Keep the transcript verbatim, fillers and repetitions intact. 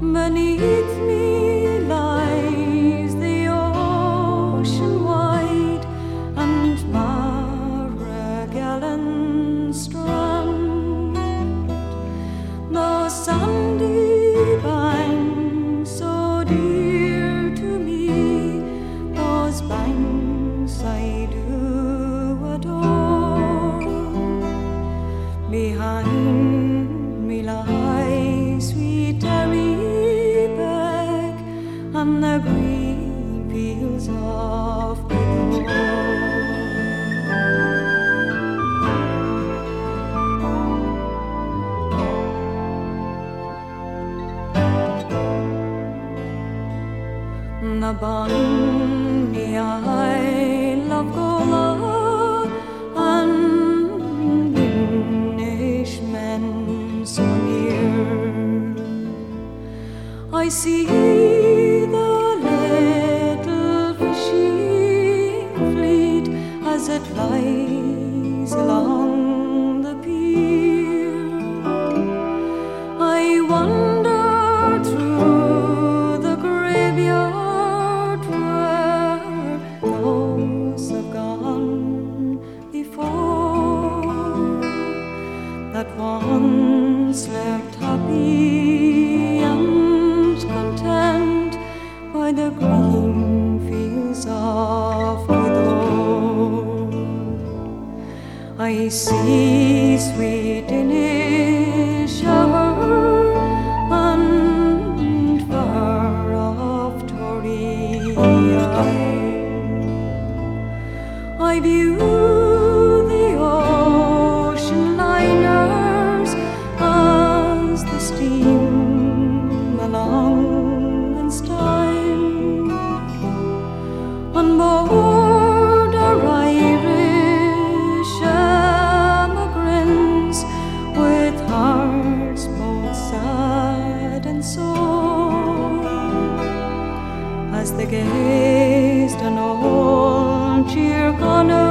Beneath me lies the ocean wide, and Marragallen strand. The sandy banks, so dear to me, those banks I do adore. Behind me lies sweet Derrybeck and the green fields of Bidor. The bonny Isle of Gola and Englishmen so near, I see the little fishing fleet as it lies along the pier. I wander through the graveyard where those have gone before, that once lived happy and content by the green fields of Bidor. I see sweet Inishower and far off Tory Isle. I view the ocean liners as they steam along in style. On board are Irish emigrants with hearts both sad and sore, as they gazed on old Tyrconnell